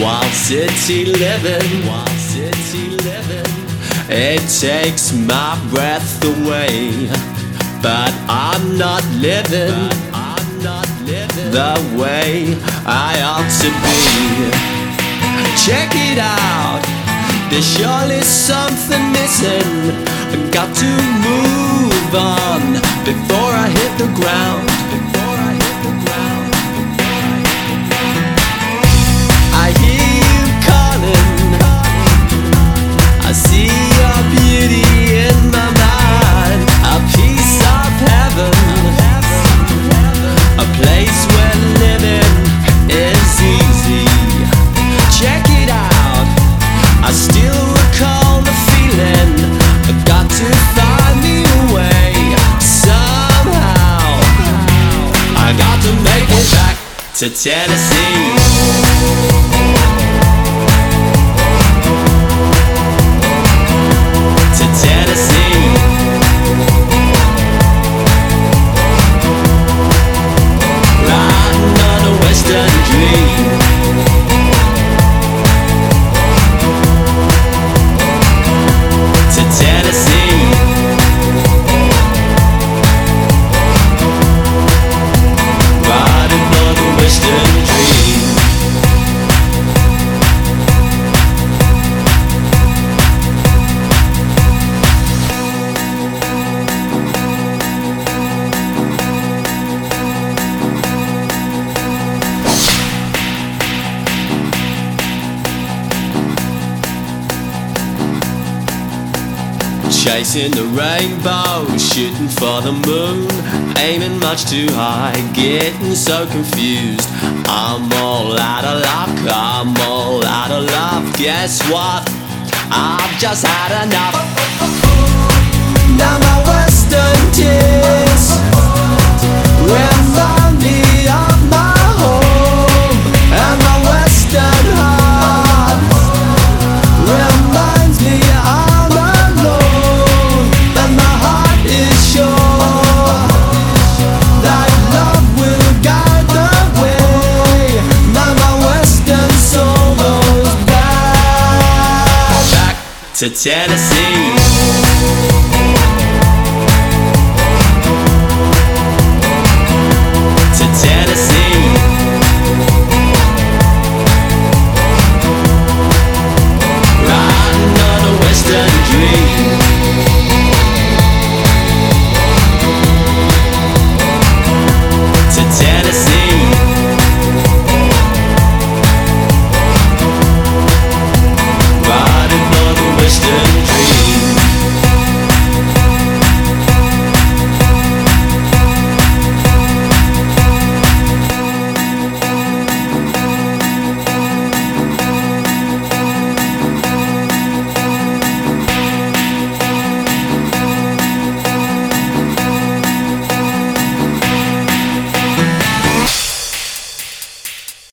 Wild city living, it takes my breath away. But I'm not living the way I ought to be. Check it out, there's surely something missing. I got to move on before I hit the ground. I hear you calling, I see your beauty in my mind. A piece of heaven, a place where living is easy. Check it out, I still recall the feeling. I've got to find me a way somehow. I got to make it back to Tennessee. Chasing the rainbow, shooting for the moon, aiming much too high, getting so confused. I'm all out of luck, I'm all out of love. Guess what? I've just had enough. Now my western tears remind me of my home, and my western heart reminds me I'm alone. And my heart is sure that love will guide the way. Now my western soul goes back to Tennessee.